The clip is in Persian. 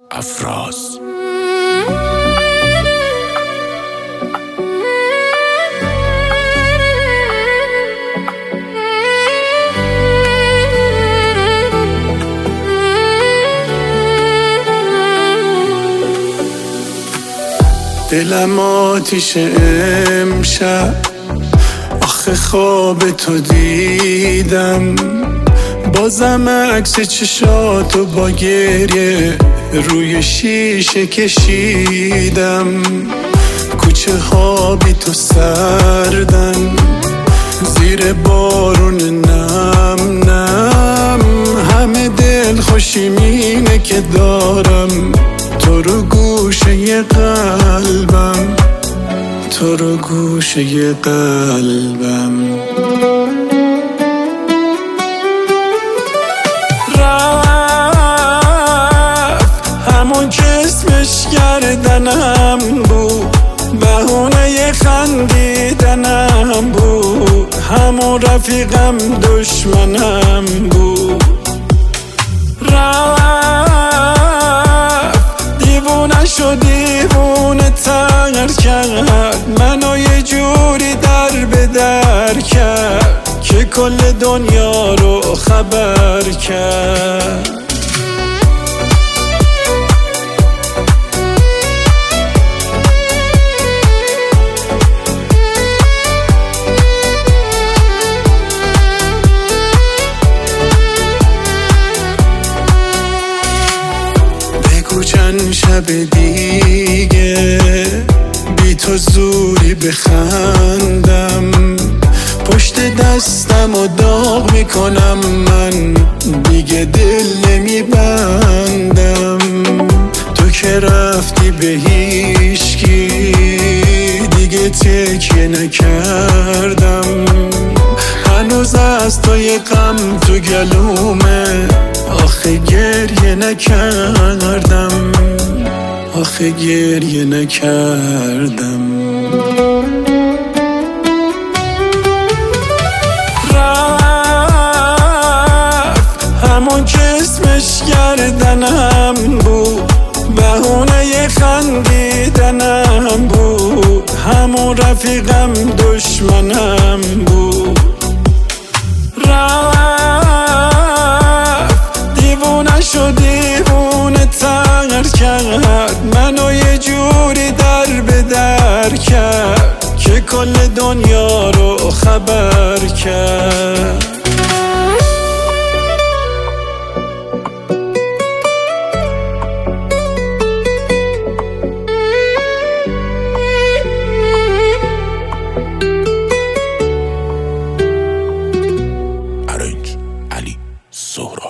افراز دلم آتیش امشب، آخه خواب تو دیدم، بازم عکس چشاتو با گریه روی شیشه کشیدم. کوچه ها بی تو سردن، زیر بارون نم نم، همه دل خوشیمینه که دارم تو رو گوشه قلبم، تو رو گوشه قلبم. همون که اسمش گردنم بود، بهونه خندیدنم بود، همون رفیقم دشمنم بود. رفت دیوونه شد، دیوونه تر کرد منو، یه جوری در به در کرد که کل دنیا رو خبر کرد. چند شب دیگه بی تو زوری بخندم، پشت دستم و داغ میکنم من، دیگه دل نمیبندم. تو که رفتی به هیچکی دیگه تکیه نکردم، هنوز از تو یه غم تو گلومه، آخه گریه نکردم، آخه گریه نکردم. رفت همون که اسمش گردنم بود، بهونه خندیدنم بود، همون رفیقم دشمنم بود. شد دیوونه تر کرد منو، یه جوری در به در کرد که کل دنیا رو خبر کرد. علی سهراب.